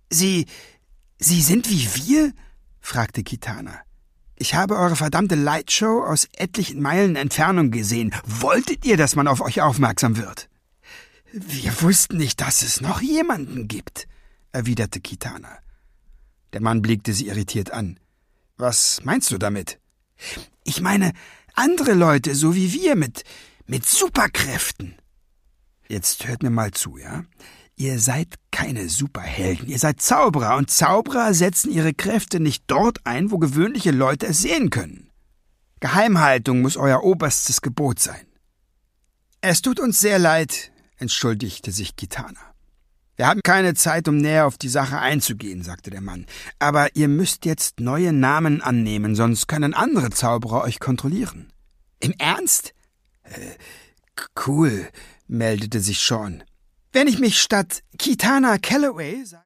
Sie sind wie wir?« fragte Kitana. »Ich habe eure verdammte Lightshow aus etlichen Meilen Entfernung gesehen. Wolltet ihr, dass man auf euch aufmerksam wird?« »Wir wussten nicht, dass es noch jemanden gibt«, erwiderte Kitana. Der Mann blickte sie irritiert an. »Was meinst du damit?« »Ich meine, andere Leute, so wie wir, mit Superkräften.« »Jetzt hört mir mal zu, ja? Ihr seid keine Superhelden, ihr seid Zauberer, und Zauberer setzen ihre Kräfte nicht dort ein, wo gewöhnliche Leute es sehen können. Geheimhaltung muss euer oberstes Gebot sein.« »Es tut uns sehr leid«, entschuldigte sich Kitana. »Wir haben keine Zeit, um näher auf die Sache einzugehen«, sagte der Mann. »Aber ihr müsst jetzt neue Namen annehmen, sonst können andere Zauberer euch kontrollieren.« »Im Ernst?« »Cool«, meldete sich Sean. »Wenn ich mich statt Kitana Calloway